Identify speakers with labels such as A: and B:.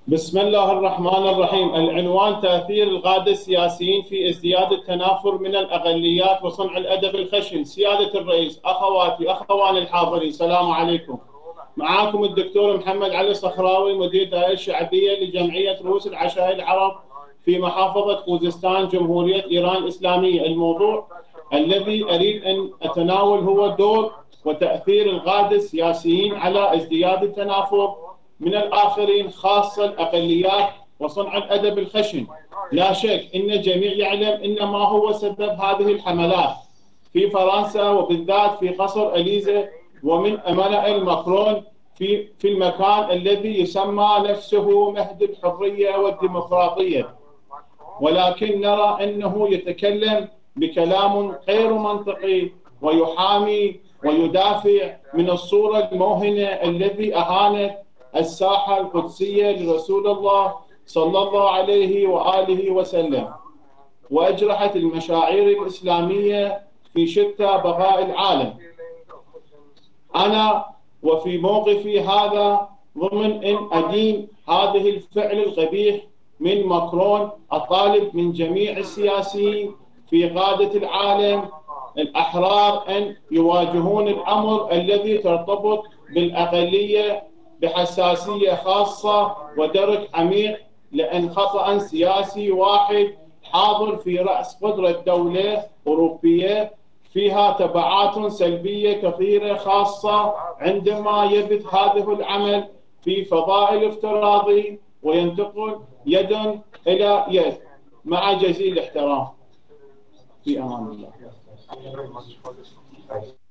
A: بسم الله الرحمن الرحيم. العنوان: تأثير القادة السياسيين في ازدياد التنافر من الأقليات وصنع الأدب الخشن. سيادة الرئيس، أخواتي أخواني الحاضرين، السلام عليكم. معاكم الدكتور محمد علي صخراوي، مدير دائرة الشعبية لجمعية رؤوس العشائر العرب في محافظة خوزستان، جمهورية إيران الإسلامية. الموضوع الذي أريد أن أتناول هو دور وتأثير القادة السياسيين على ازدياد التنافر من الآخرين، خاصة الأقليات، وصنع الأدب الخشن. لا شك أن الجميع يعلم أن ما هو سبب هذه الحملات في فرنسا، وبالذات في قصر أليزي، ومن أمانة ماكرون في المكان الذي يسمى نفسه مهد الحرية والديمقراطية. ولكن نرى أنه يتكلم بكلام غير منطقي، ويحامي ويدافع من الصورة الموهنة التي أهانت الساحة القدسية لرسول الله صلى الله عليه وآله وسلم، وأجرحت المشاعر الإسلامية في شتى بقاع العالم. أنا وفي موقفي هذا ضمن أن أدين هذه الفعل القبيح من ماكرون، أطالب من جميع السياسيين في قادة العالم الأحرار أن يواجهون الأمر الذي ترتبط بالأقلية بحساسية خاصة ودرك عميق، لأن خطأ سياسي واحد حاضر في رأس قدرة دولة أوروبية فيها تبعات سلبية كثيرة، خاصة عندما يبث هذا العمل في فضاء الافتراضي وينتقل يد إلى يد. مع جزيل الاحترام، في أمان الله.